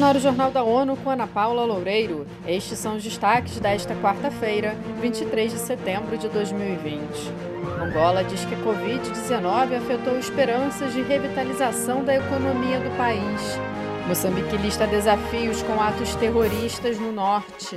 no ar o Jornal da ONU com Ana Paula Loureiro. Estes são os destaques desta quarta-feira, 23 de setembro de 2020. Angola diz que a Covid-19 afetou esperanças de revitalização da economia do país. Moçambique lista desafios com atos terroristas no norte.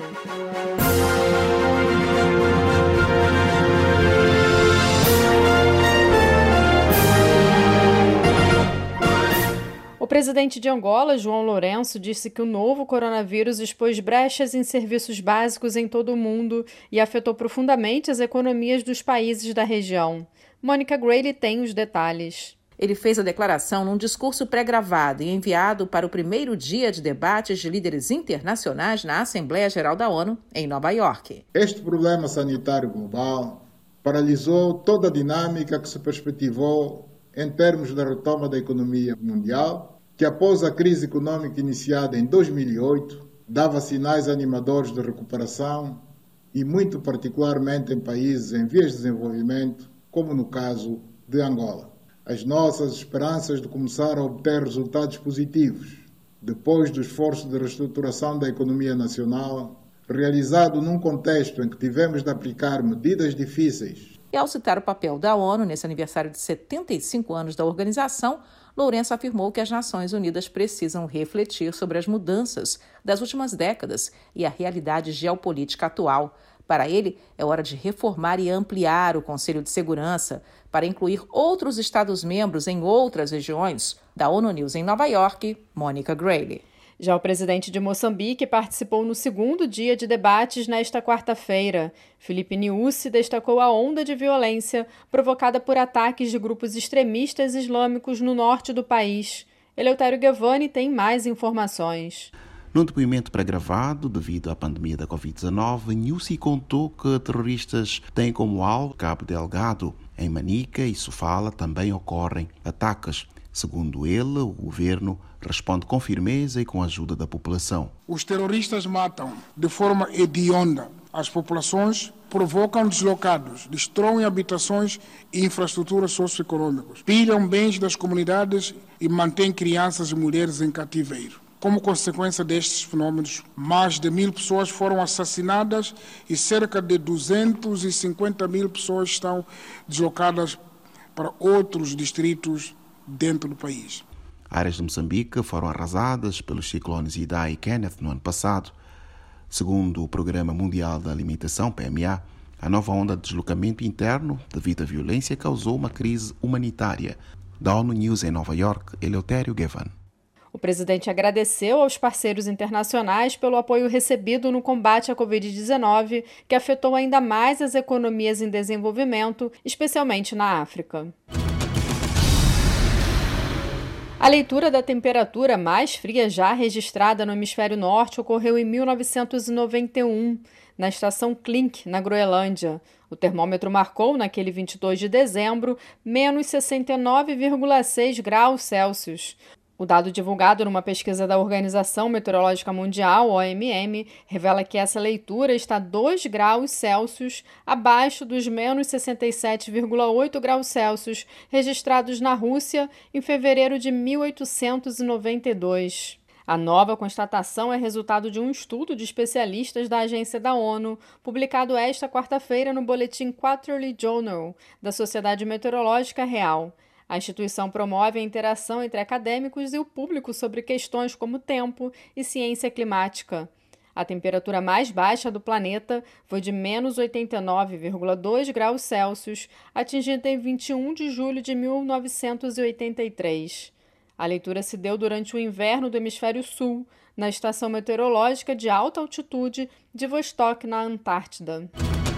O presidente de Angola, João Lourenço, disse que o novo coronavírus expôs brechas em serviços básicos em todo o mundo e afetou profundamente as economias dos países da região. Mônica Grayle tem os detalhes. Ele fez a declaração num discurso pré-gravado e enviado para o primeiro dia de debates de líderes internacionais na Assembleia Geral da ONU, em Nova York. Este problema sanitário global paralisou toda a dinâmica que se perspectivou em termos da retoma da economia mundial, que após a crise econômica iniciada em 2008, dava sinais animadores de recuperação e muito particularmente em países em vias de desenvolvimento, como no caso de Angola. As nossas esperanças de começar a obter resultados positivos, depois do esforço de reestruturação da economia nacional, realizado num contexto em que tivemos de aplicar medidas difíceis. E ao citar o papel da ONU nesse aniversário de 75 anos da organização, Lourenço afirmou que as Nações Unidas precisam refletir sobre as mudanças das últimas décadas e a realidade geopolítica atual. Para ele, é hora de reformar e ampliar o Conselho de Segurança para incluir outros Estados-membros em outras regiões. Da ONU News em Nova York, Mônica Grayle. Já o presidente de Moçambique participou no segundo dia de debates nesta quarta-feira. Filipe Nyusi destacou a onda de violência provocada por ataques de grupos extremistas islâmicos no norte do país. Eleutério Gavani tem mais informações. Num depoimento pré-gravado, devido à pandemia da Covid-19, Nyusi contou que terroristas têm como alvo Cabo Delgado. Em Manica e Sofala também ocorrem ataques. Segundo ele, o governo responde com firmeza e com a ajuda da população. Os terroristas matam de forma hedionda as populações, provocam deslocados, destroem habitações e infraestruturas socioeconômicas, pilham bens das comunidades e mantêm crianças e mulheres em cativeiro. Como consequência destes fenômenos, mais de 1.000 pessoas foram assassinadas e cerca de 250.000 pessoas estão deslocadas para outros distritos dentro do país. Áreas de Moçambique foram arrasadas pelos ciclones Idai e Kenneth no ano passado. Segundo o Programa Mundial da Alimentação, PMA, a nova onda de deslocamento interno devido à violência causou uma crise humanitária. Da ONU News em Nova York, Eleutério Gavani. O presidente agradeceu aos parceiros internacionais pelo apoio recebido no combate à Covid-19, que afetou ainda mais as economias em desenvolvimento, especialmente na África. A leitura da temperatura mais fria já registrada no hemisfério norte ocorreu em 1991, na estação Klink, na Groenlândia. O termômetro marcou, naquele 22 de dezembro, menos 69,6 graus Celsius. O dado divulgado numa pesquisa da Organização Meteorológica Mundial, OMM, revela que essa leitura está 2 graus Celsius abaixo dos menos 67,8 graus Celsius registrados na Rússia em fevereiro de 1892. A nova constatação é resultado de um estudo de especialistas da Agência da ONU, publicado esta quarta-feira no Boletim Quarterly Journal da Sociedade Meteorológica Real. A instituição promove a interação entre acadêmicos e o público sobre questões como tempo e ciência climática. A temperatura mais baixa do planeta foi de menos 89,2 graus Celsius, atingida em 21 de julho de 1983. A leitura se deu durante o inverno do hemisfério sul, na estação meteorológica de alta altitude de Vostok, na Antártida.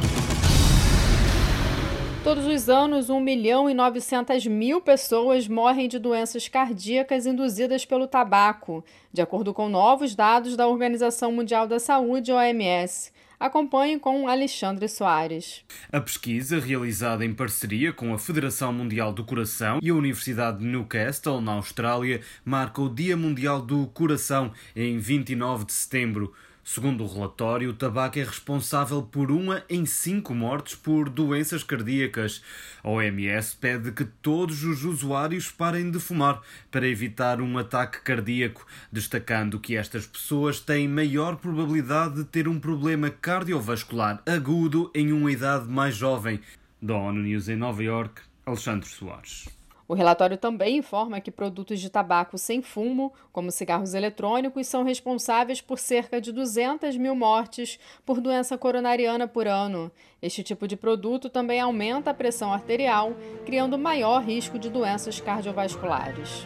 Todos os anos, 1.900.000 pessoas morrem de doenças cardíacas induzidas pelo tabaco, de acordo com novos dados da Organização Mundial da Saúde, OMS. Acompanhe com Alexandre Soares. A pesquisa, realizada em parceria com a Federação Mundial do Coração e a Universidade de Newcastle, na Austrália, marca o Dia Mundial do Coração em 29 de setembro. Segundo o relatório, o tabaco é responsável por 1 em 5 mortes por doenças cardíacas. A OMS pede que todos os usuários parem de fumar para evitar um ataque cardíaco, destacando que estas pessoas têm maior probabilidade de ter um problema cardiovascular agudo em uma idade mais jovem. Da ONU News em Nova Iorque, Alexandre Soares. O relatório também informa que produtos de tabaco sem fumo, como cigarros eletrônicos, são responsáveis por cerca de 200 mil mortes por doença coronariana por ano. Este tipo de produto também aumenta a pressão arterial, criando maior risco de doenças cardiovasculares.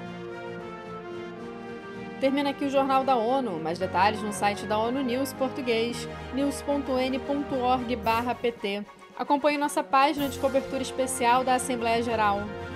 Termina aqui o Jornal da ONU. Mais detalhes no site da ONU News português, news.n.org/pt. Acompanhe nossa página de cobertura especial da Assembleia Geral.